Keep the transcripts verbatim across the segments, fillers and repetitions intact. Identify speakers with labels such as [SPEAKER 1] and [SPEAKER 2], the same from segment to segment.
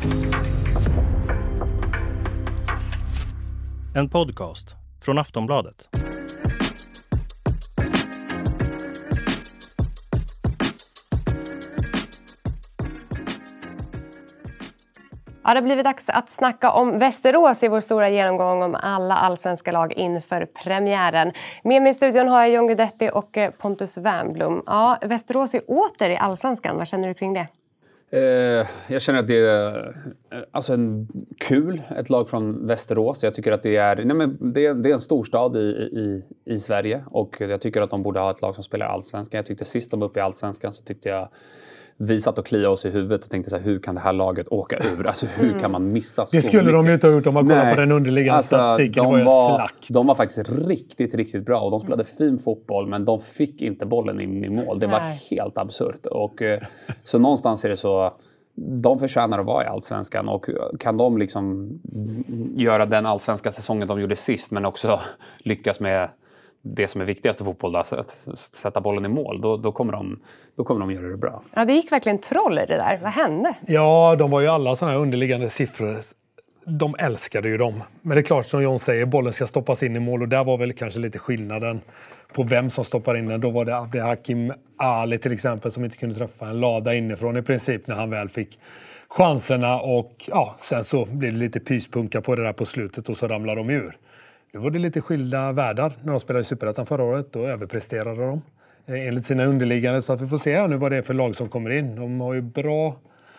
[SPEAKER 1] En podcast från Aftonbladet.
[SPEAKER 2] Ja, det har blivit dags att snacka om Västerås i vår stora genomgång om alla allsvenska lag inför premiären. Med mig i studion har jag John Guidetti och Pontus Wernbloom. Ja, Västerås är åter i allsvenskan. Vad känner du kring det?
[SPEAKER 3] Eh, jag känner att det är alltså en kul, ett lag från Västerås. Jag tycker att det är, nej men det är, det är en storstad i, i, i Sverige. Och jag tycker att de borde ha ett lag som spelar allsvenskan. Jag tyckte sist de var uppe i allsvenskan så tyckte jag vi satt och kliade oss i huvudet och tänkte så här, hur kan det här laget åka ur? Alltså hur mm. kan man missa så
[SPEAKER 4] Det skulle
[SPEAKER 3] mycket?
[SPEAKER 4] de ju inte ha gjort om man kollar på den underliggande
[SPEAKER 3] alltså,
[SPEAKER 4] statistiken.
[SPEAKER 3] De
[SPEAKER 4] det var,
[SPEAKER 3] var,
[SPEAKER 4] slakt.
[SPEAKER 3] de var faktiskt riktigt, riktigt bra. Och de spelade fin fotboll, men de fick inte bollen in i mål. Det var Nej. helt absurt. Och, så någonstans är det så, de förtjänar att vara i allsvenskan. Och kan de liksom göra den allsvenska säsongen de gjorde sist, men också lyckas med det som är viktigast i fotboll, att sätta bollen i mål, då, då, kommer de, då kommer de göra det bra.
[SPEAKER 2] Ja, det gick verkligen troll i det där. Vad hände?
[SPEAKER 4] Ja, de var ju alla sådana här underliggande siffror. De älskade ju dem. Men det är klart, som John säger, bollen ska stoppas in i mål. Och där var väl kanske lite skillnaden på vem som stoppar in den. Då var det Abdelhakim Ali till exempel som inte kunde träffa en lada inifrån i princip när han väl fick chanserna. Och ja, sen så blev det lite pyspunka på det där på slutet och så ramlade de ur. Nu var det lite skilda världar när de spelade i Superettan förra året. Då överpresterade de enligt sina underliggande. Så att vi får se nu vad det är för lag som kommer in. De har ju bra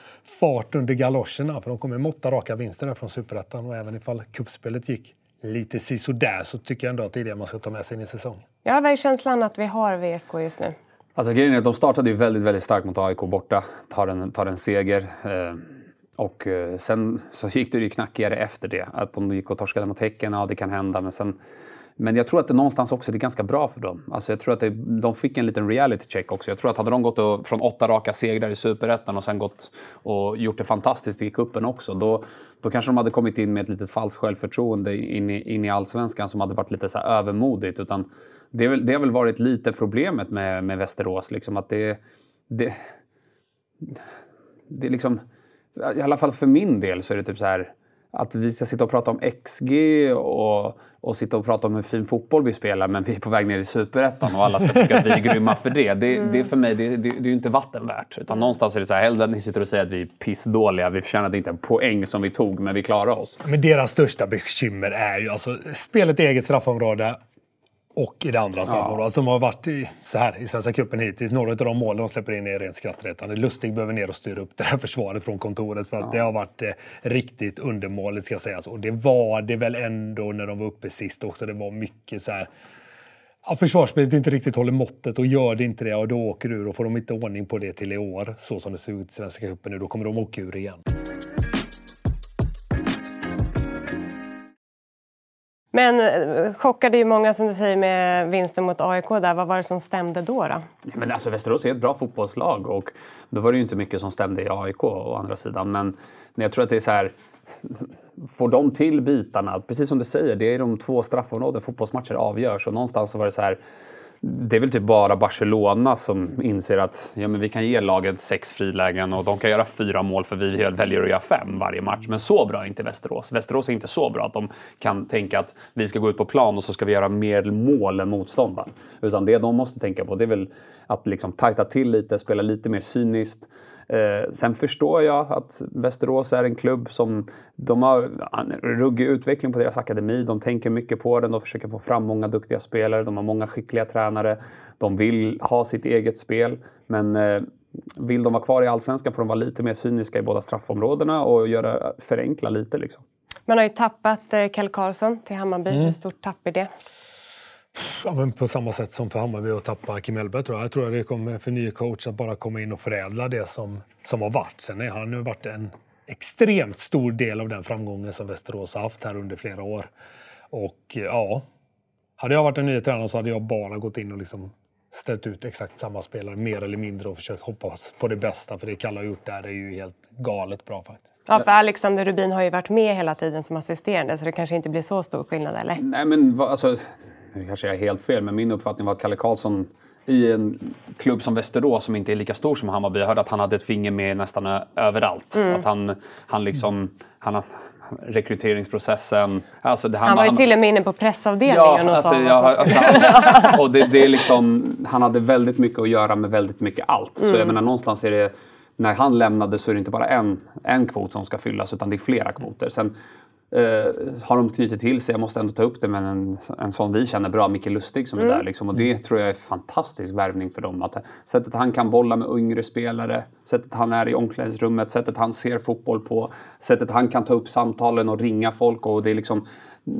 [SPEAKER 4] fart under galoscherna. För de kommer med åtta raka vinster där från Superettan. Och även ifall kuppspelet gick lite sisådär så tycker jag ändå att det är det man ska ta med sig in i säsongen.
[SPEAKER 2] Ja, vad är känslan att vi har V S K just nu?
[SPEAKER 3] Alltså grejen är att de startade ju väldigt, väldigt starkt mot A I K borta. Tar en, tar en seger. Eh, Och sen så gick det ju knackigare efter det. Att de gick och torskade mot Häcken, ja det kan hända. Men, sen, men jag tror att det någonstans också är ganska bra för dem. Alltså jag tror att det, de fick en liten reality check också. Jag tror att hade de gått och, från åtta raka segrar i Superettan och sen gått och gjort det fantastiskt i kuppen också. Då, då kanske de hade kommit in med ett litet falskt självförtroende in i, in i allsvenskan som hade varit lite så här övermodigt. Utan det, är väl, det har väl varit lite problemet med, med Västerås. Liksom, att det, det, det är liksom... I alla fall för min del så är det typ så här att vi ska sitta och prata om X G och, och sitta och prata om hur fin fotboll vi spelar, men vi är på väg ner i Superettan och alla ska tycka att vi är grymma för det. Det, mm. det är för mig, det, det, det är ju inte vattenvärt. Utan någonstans är det så här, hellre att ni sitter och säger att vi är pissdåliga, vi förtjänade inte en poäng som vi tog, men vi klarar oss.
[SPEAKER 4] Men deras största bekymmer är ju alltså spelet i eget straffområde och i det andra straffområdet. Ja. Som har varit i, så här i Svenska cupen hittills. Några av de målen de släpper in är rent skrattretande. Lustig behöver ner och styra upp det här försvaret från kontoret. För att ja. det har varit eh, riktigt undermåligt ska sägas. Och det var det väl ändå när de var uppe sist också. Det var mycket så här... Ja, försvarsspelet inte riktigt håller måttet och gör det inte det. Och då åker ur och får de inte ordning på det till i år. Så som det ser ut i Svenska cupen nu. Då kommer de åka ur igen.
[SPEAKER 2] Men chockade ju många som du säger med vinsten mot A I K där. Vad var det som stämde då då?
[SPEAKER 3] Ja, men alltså Västerås är ett bra fotbollslag och då var det ju inte mycket som stämde i A I K å andra sidan. Men jag tror att det är så här, får de till bitarna, precis som du säger, det är de två straffområden fotbollsmatcher avgörs och någonstans så var det så här, det är väl typ bara Barcelona som inser att ja, men vi kan ge laget sex frilägen och de kan göra fyra mål för vi väljer att göra fem varje match. Men så bra är inte Västerås. Västerås är inte så bra att de kan tänka att vi ska gå ut på plan och så ska vi göra mer mål än motståndaren. Utan det de måste tänka på det är väl att liksom tajta till lite, spela lite mer cyniskt. Eh, sen förstår jag att Västerås är en klubb som de har en ruggig utveckling på deras akademi. De tänker mycket på den, de försöker få fram många duktiga spelare. De har många skickliga tränare. De vill ha sitt eget spel. Men eh, vill de vara kvar i allsvenskan får de vara lite mer cyniska i båda straffområdena och göra, förenkla lite liksom.
[SPEAKER 2] Man har ju tappat eh, Kjell Karlsson till Hammarby. Mm. Hur stort tapp är det?
[SPEAKER 4] Ja, men på samma sätt som för Hammarby att tappa Kim Elbert tror jag. Jag tror att det kommer för nya coach att bara komma in och förädla det som, som har varit. Sen har han nu varit en extremt stor del av den framgången som Västerås har haft här under flera år. Och ja, hade jag varit en ny tränare så hade jag bara gått in och liksom ställt ut exakt samma spelare mer eller mindre och försökt hoppas på det bästa. För det Kalle har gjort där är ju helt galet bra faktiskt.
[SPEAKER 2] Ja, för Alexander Rubin har ju varit med hela tiden som assisterande så det kanske inte blir så stor skillnad, eller?
[SPEAKER 3] Nej, men alltså... Nu kanske jag är helt fel, men min uppfattning var att Kalle Karlsson i en klubb som Västerås som inte är lika stor som Hammarby. Jag hörde att han hade ett finger med nästan överallt. Mm. Att han, han liksom... Han har, rekryteringsprocessen. Alltså det, han,
[SPEAKER 2] han var ju
[SPEAKER 3] han,
[SPEAKER 2] till och med inne på pressavdelningen
[SPEAKER 3] ja,
[SPEAKER 2] och
[SPEAKER 3] alltså,
[SPEAKER 2] sa
[SPEAKER 3] ja, alltså, han, och det, det är liksom, han hade väldigt mycket att göra med väldigt mycket allt. Mm. Så jag menar någonstans är det, när han lämnade så är det inte bara en, en kvot som ska fyllas utan det är flera kvoter. Sen eh, har de knutit till sig, jag måste ändå ta upp det, men en, en sån vi känner bra, Micke Lustig som mm. är där liksom, och det tror jag är fantastisk värvning för dem. Att, sättet han kan bolla med yngre spelare, sättet han är i omklädningsrummet, sättet han ser fotboll på, sättet han kan ta upp samtalen och ringa folk, och det är liksom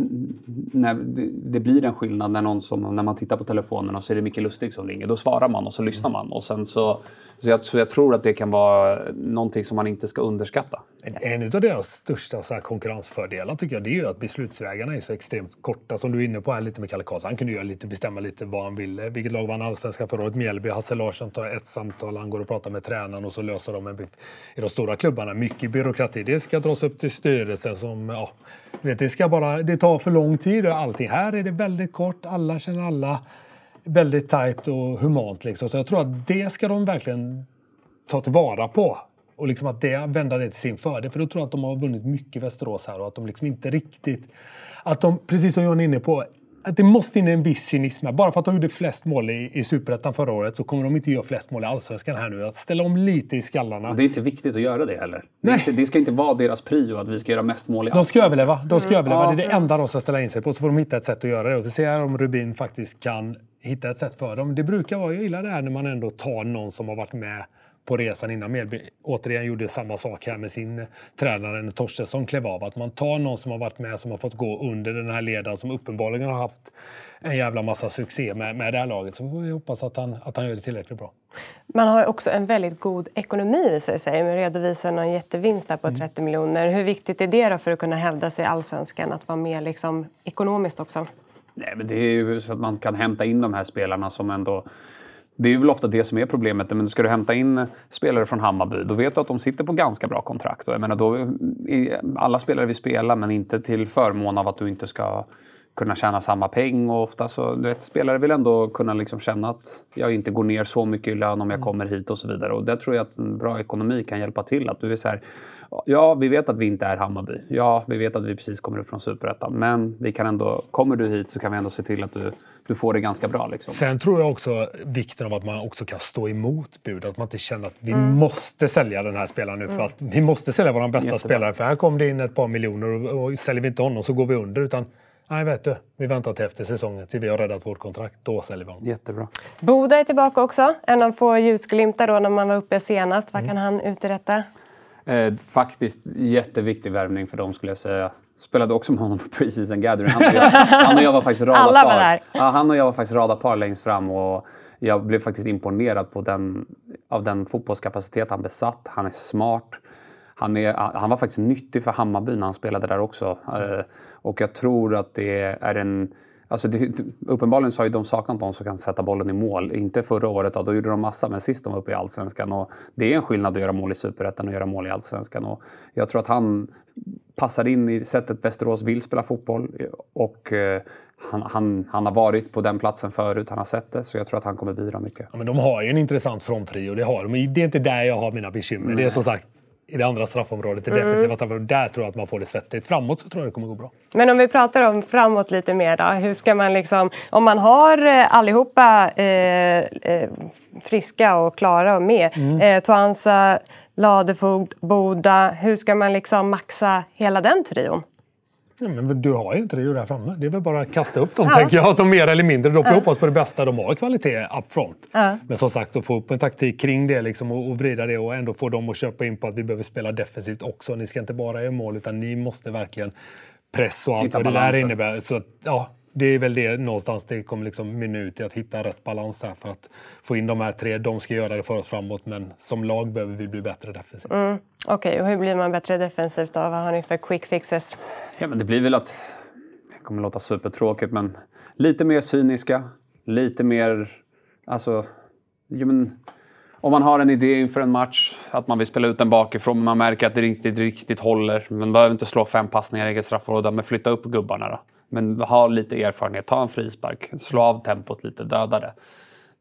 [SPEAKER 3] när det, det blir en skillnad när någon som, när man tittar på telefonen och så är det Micke Lustig som ringer, då svarar man och så lyssnar man, och sen så så jag, så jag tror att det kan vara någonting som man inte ska underskatta.
[SPEAKER 4] En av deras största så här konkurrensfördelar tycker jag, det är ju att beslutsvägarna är så extremt korta, som du är inne på här lite med Kalle Karlsson. Han kunde ju lite, bestämma lite vad han ville. Vilket lag vann allsvenskan förra året? Mjällby. Hasse Larsson tar ett samtal, han går och pratar med tränaren och så löser de en, i de stora klubbarna. Mycket byråkrati. Det ska dras upp till styrelsen som, ja, vet, det ska bara, det tar för lång tid och allting. Här är det väldigt kort, alla känner alla. Väldigt tajt och humant liksom. Så jag tror att det ska de verkligen ta tillvara på. Och liksom att det vända det till sin fördel. För då tror jag att de har vunnit mycket Västerås här. Och att de liksom inte riktigt... Att de, precis som jag är inne på... Att det måste in en viss cynism här. Bara för att de gjorde flest mål i, i Superettan förra året så kommer de inte göra flest mål i Allsvenskan här nu. Att ställa om lite i skallarna.
[SPEAKER 3] Det är inte viktigt att göra det heller. Det, inte, det ska inte vara deras prio att vi ska göra mest mål i
[SPEAKER 4] Allsvenskan. De ska överleva. De ska mm. överleva.
[SPEAKER 3] Ja.
[SPEAKER 4] Det är det enda de ska ställa in sig på. Så får de hitta ett sätt att göra det. Och så ser jag om Rubin faktiskt kan hitta ett sätt för dem. Det brukar vara, jag gillar det här när man ändå tar någon som har varit med på resan innan Mjällby. Återigen gjorde samma sak här med sin tränare Torstensson klev av. Att man tar någon som har varit med, som har fått gå under den här ledaren som uppenbarligen har haft en jävla massa succé med, med det här laget. Så får vi hoppas att han, att han gör det tillräckligt bra.
[SPEAKER 2] Man har också en väldigt god ekonomi i sig, säger. Man redovisar någon jättevinst där på mm. trettio miljoner. Hur viktigt är det då för att kunna hävda sig i Allsvenskan? Att vara med liksom ekonomiskt också?
[SPEAKER 3] Nej, men det är ju så att man kan hämta in de här spelarna som ändå... Det är ju väl ofta det som är problemet, men ska du hämta in spelare från Hammarby, då vet du att de sitter på ganska bra kontrakt. Och jag menar, då, alla spelare vill spela, men inte till förmån av att du inte ska kunna tjäna samma peng. Och ofta så, du vet, spelare vill ändå kunna liksom känna att jag inte går ner så mycket i lön om jag kommer hit och så vidare. Och där tror jag att en bra ekonomi kan hjälpa till. Att du är så här, ja, vi vet att vi inte är Hammarby. Ja, vi vet att vi precis kommer upp från Superettan. Men vi kan ändå, kommer du hit så kan vi ändå se till att du, du får det ganska bra. Liksom.
[SPEAKER 4] Sen tror jag också vikten av att man också kan stå emot bud. Att man inte känner att vi mm. måste sälja den här spelaren nu. Mm. För att vi måste sälja våra bästa Jättebra. spelare. För här kom det in ett par miljoner och, och säljer vi inte honom så går vi under. Utan, nej vet du, vi väntar till efter säsongen till vi har räddat vårt kontrakt. Då säljer vi honom.
[SPEAKER 3] Jättebra.
[SPEAKER 2] Boda är tillbaka också. En av få ljusglimtar då när man var uppe senast. Vad mm. kan han uträtta?
[SPEAKER 3] Eh, faktiskt jätteviktig värvning för dem skulle jag säga. Spelade också med honom på Pre-Season Gathering. Han och jag, han och jag var faktiskt rada
[SPEAKER 2] Alla
[SPEAKER 3] par.
[SPEAKER 2] var där.
[SPEAKER 3] Ja, han och jag var faktiskt rada par längst fram och jag blev faktiskt imponerad på den, av den fotbollskapacitet han besatt. Han är smart. Han, är, han var faktiskt nyttig för Hammarby när han spelade där också. Eh, och jag tror att det är en... Alltså det, uppenbarligen så har ju de saknat någon som kan sätta bollen i mål. Inte förra året, då, då gjorde de massa, men sist de var uppe i Allsvenskan. Och det är en skillnad att göra mål i Superettan och göra mål i Allsvenskan. Och jag tror att han passar in i sättet Västerås vill spela fotboll. Och eh, han, han, han har varit på den platsen förut, han har sett det. Så jag tror att han kommer bidra mycket.
[SPEAKER 4] Ja, men de har ju en intressant fronttrio, det har de. Det är inte där jag har mina bekymmer. Nej. Det är som sagt i det andra straffområdet, det defensiva mm. straffområdet. Där tror jag att man får det svettigt. Framåt så tror jag det kommer gå bra.
[SPEAKER 2] Men om vi pratar om framåt lite mer då. Hur ska man liksom, om man har allihopa eh, eh, friska och klara och med. Mm. Eh, Tuansa, Ladefogd, Boda. Hur ska man liksom maxa hela den trion?
[SPEAKER 4] Ja, men du har ju inte det där framme. Det är väl bara att kasta upp dem, ja. tänker jag. Som mer eller mindre. De får ja. hoppas på det bästa. De har kvalitet up front. Ja. Men som sagt, att få upp en taktik kring det liksom, och, och vrida det. Och ändå få dem att köpa in på att vi behöver spela defensivt också. Ni ska inte bara göra mål, utan ni måste verkligen pressa och allt vad det där innebär. Så att, ja, det är väl det någonstans. Det kommer liksom minut i att hitta rätt balans här för att få in de här tre. De ska göra det för oss framåt, men som lag behöver vi bli bättre defensivt.
[SPEAKER 2] Mm. Okej, okay, och hur blir man bättre defensivt då? Vad har ni för quick fixes?
[SPEAKER 3] Ja, men det blir väl att, det kommer låta supertråkigt, men lite mer cyniska, lite mer, alltså, ja, men, om man har en idé inför en match, att man vill spela ut den bakifrån, men man märker att det riktigt, riktigt håller, men behöver inte slå fem passningar i eget straffområde, men flytta upp gubbarna då. Men ha lite erfarenhet, ta en frispark, slå av tempot lite, döda det.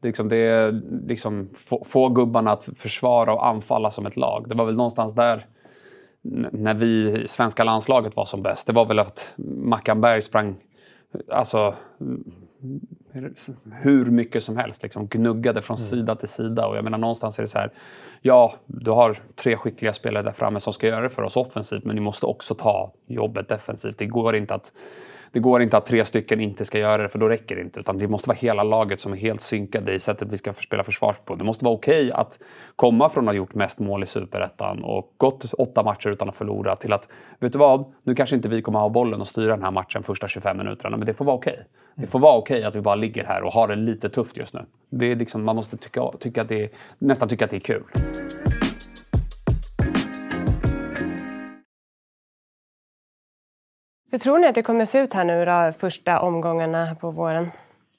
[SPEAKER 3] Liksom det är liksom få, få gubbarna att försvara och anfalla som ett lag. Det var väl någonstans där n- när vi i svenska landslaget var som bäst. Det var väl att Mackan Berg sprang alltså hur mycket som helst, liksom gnuggade från mm. sida till sida. Och jag menar, någonstans är det så här, ja, du har tre skickliga spelare där framme som ska göra det för oss offensivt, men ni måste också ta jobbet defensivt. Det går inte att Det går inte att tre stycken inte ska göra det, för då räcker det inte. Utan det måste vara hela laget som är helt synkade i sättet vi ska spela försvars på. Det måste vara okej att komma från att ha gjort mest mål i Superettan och gått åtta matcher utan att förlora till att, vet du vad, nu kanske inte vi kommer ha bollen och styra den här matchen första tjugofem minuterna, men det får vara okej. Det får vara okej att vi bara ligger här och har det lite tufft just nu. Det är liksom, man måste tycka, tycka att det är, nästan tycka att det är kul.
[SPEAKER 2] Hur tror ni att det kommer se ut här nu då, första omgångarna på våren?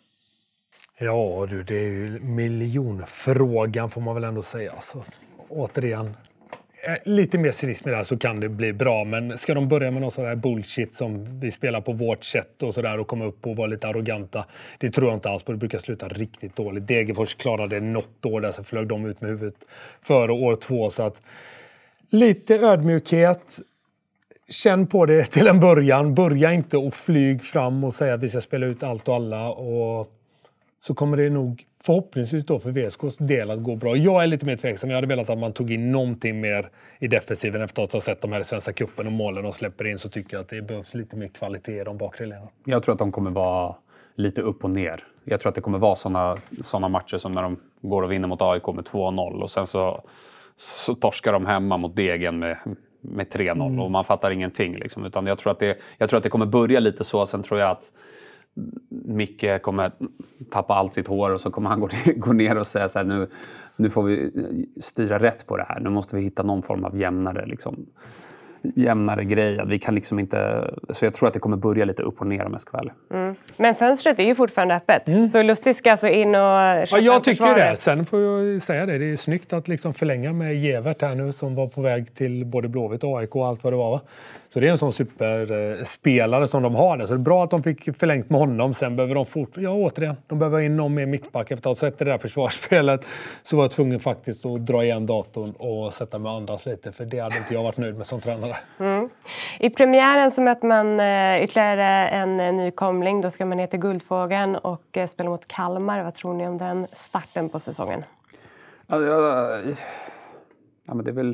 [SPEAKER 4] Ja du, det är ju miljonfrågan får man väl ändå säga. Alltså, återigen, lite mer cynism i det här så kan det bli bra. Men ska de börja med någon sån här bullshit som vi spelar på vårt sätt och sådär och komma upp och vara lite arroganta. Det tror jag inte alls på. Det brukar sluta riktigt dåligt. Degerfors klarade något år där så flög de ut med huvudet före år två. Så att lite ödmjukhet. Känn på det till en början. Börja inte och flyg fram och säga att vi ska spela ut allt och alla. Och så kommer det nog förhoppningsvis då för V S K:s del att gå bra. Jag är lite mer tveksam. Jag hade velat att man tog in någonting mer i defensiven efter att ha sett de här i Svenska cupen och målen och släpper in, så tycker jag att det behövs lite mer kvalitet i de bakre leden.
[SPEAKER 3] Jag tror att de kommer vara lite upp och ner. Jag tror att det kommer vara såna, såna matcher som när de går och vinner mot A I K med två noll och sen så, så torskar de hemma mot Degen med med tre noll mm. och man fattar ingenting liksom, utan jag tror att det jag tror att det kommer börja lite så. Sen tror jag att Micke kommer tappa allt sitt hår och så kommer han gå, gå ner och säga så här, nu nu får vi styra rätt på det här. Nu måste vi hitta någon form av jämnare liksom jämnare grej. Vi kan liksom inte, så jag tror att det kommer börja lite upp och ner om jag ska väl.
[SPEAKER 2] Mm. Men fönstret är ju fortfarande öppet. Mm. Så Lustig ska alltså in och
[SPEAKER 4] ja, jag tycker det. Sen får jag säga det. Det är snyggt att liksom förlänga med Gevert här nu som var på väg till både Blåvitt och A I K och allt vad det var. Va? Så det är en sån superspelare som de har där. Så det är bra att de fick förlängt med honom. Sen behöver de fort, ja återigen, de behöver in någon mer mittback efter att ha sett det där försvarsspelet. Så var jag tvungen faktiskt att dra igen datorn och sätta med andras lite. För det hade inte jag varit nöjd med som tränare.
[SPEAKER 2] Mm. I premiären så möter man uh, ytterligare en uh, nykomling. Då ska man ner till Guldfågeln och uh, spela mot Kalmar. Vad tror ni om den starten på säsongen?
[SPEAKER 3] Ja, ja, ja men det är väl...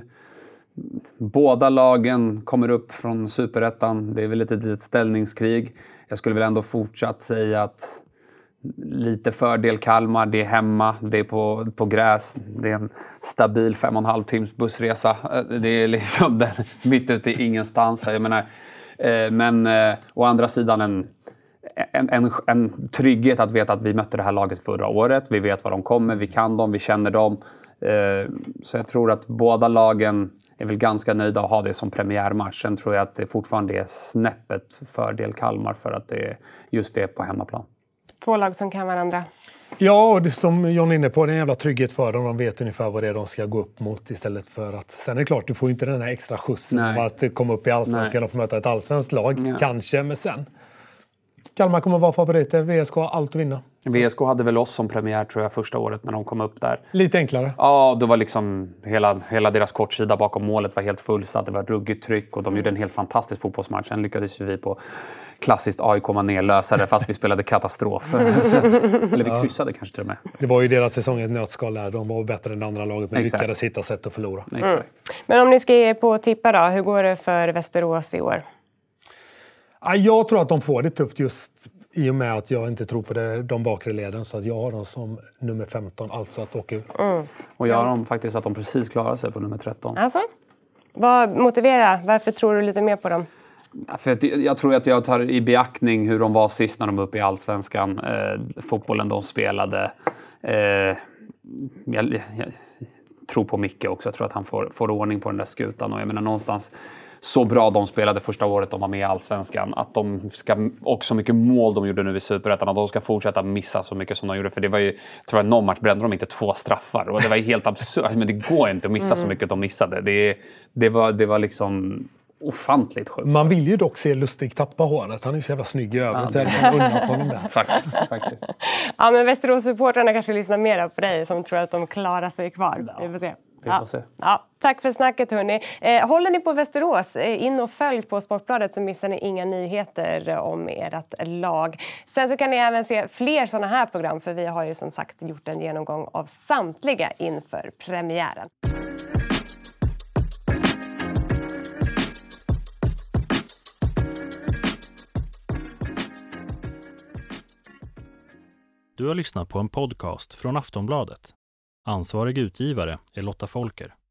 [SPEAKER 3] Båda lagen kommer upp från Superettan. Det är väl ett litet ställningskrig. Jag skulle väl ändå fortsatt säga att lite fördel Kalmar. Det är hemma, det är på, på gräs. Det är en stabil fem och en halv tims bussresa. Det är liksom den, mitt ute i ingenstans. Jag menar, eh, men eh, å andra sidan en, en, en, en trygghet att veta att vi mötte det här laget förra året. Vi vet var de kommer, vi kan dem, vi känner dem. Eh, så jag tror att båda lagen är väl ganska nöjda att ha det som premiärmatch. Sen tror jag att det fortfarande är snäppet fördel Kalmar för att det är just det på hemmaplan.
[SPEAKER 2] Två lag som kan varandra.
[SPEAKER 4] Ja, och det som John är inne på, det är en jävla trygghet för dem. De vet ungefär vad det är de ska gå upp mot istället för att... Sen är det klart, du får inte den här extra skjutsen av att komma upp i allsvenskan och få möta ett allsvenskt lag. Ja. Kanske, men sen... Kalmar kommer vara favoriter. V S K har allt att vinna.
[SPEAKER 3] V S K hade väl oss som premiär tror jag första året när de kom upp där.
[SPEAKER 4] Lite enklare.
[SPEAKER 3] Ja, det var liksom hela, hela deras kortsida bakom målet var helt fullsatt. Det var ruggigt tryck och de gjorde en helt fantastisk fotbollsmatch. Sen lyckades ju vi på klassiskt A I K ner lösa det fast vi spelade katastrof. Så, eller vi kryssade ja. kanske till och med.
[SPEAKER 4] Det var ju deras säsong ett nötskal där. De var bättre än det andra laget men Exakt. lyckades hitta sätt att förlora.
[SPEAKER 3] Mm. Exakt.
[SPEAKER 2] Men om ni ska ge på tippa då, hur går det för Västerås i år?
[SPEAKER 4] Ja, jag tror att de får det tufft just i och med att jag inte tror på det, de bakre leden. Så att jag har dem som nummer femton, alltså att åka ur.
[SPEAKER 2] Mm.
[SPEAKER 3] Och jag har dem faktiskt att de precis klarar sig på nummer tretton.
[SPEAKER 2] Alltså? Vad motiverar? Varför tror du lite mer på dem?
[SPEAKER 3] Ja, för att jag tror att jag tar i beaktning hur de var sist när de var uppe i Allsvenskan. Eh, fotbollen de spelade. Eh, jag, jag, jag tror på Micke också. Jag tror att han får, får ordning på den där skutan. Och jag menar någonstans... Så bra de spelade första året de var med i Allsvenskan. Att de ska, och så mycket mål de gjorde nu i Superettan. Att de ska fortsätta missa så mycket som de gjorde. För det var ju, jag tror att någon match brände de inte två straffar. Och det var ju helt absurt. Men det går inte att missa mm. så mycket de missade. Det, det, var, det var liksom ofantligt sjukt.
[SPEAKER 4] Man vill ju dock se Lustig tappa håret. Han är ju så jävla snygg i övrigt. Ja, det kan unna honom där.
[SPEAKER 3] Faktiskt, faktiskt.
[SPEAKER 2] Ja, men Västerås-supportrarna kanske lyssnar mer på dig som tror att de klarar sig kvar.
[SPEAKER 3] Ja.
[SPEAKER 2] Vi får se.
[SPEAKER 3] Vi får
[SPEAKER 2] ja.
[SPEAKER 3] se.
[SPEAKER 2] Ja, tack för snacket hörni. Eh, håller ni på Västerås, eh, in och följ på Sportbladet så missar ni inga nyheter om ert lag. Sen så kan ni även se fler sådana här program för vi har ju som sagt gjort en genomgång av samtliga inför premiären.
[SPEAKER 1] Du har lyssnat på en podcast från Aftonbladet. Ansvarig utgivare är Lotta Folker.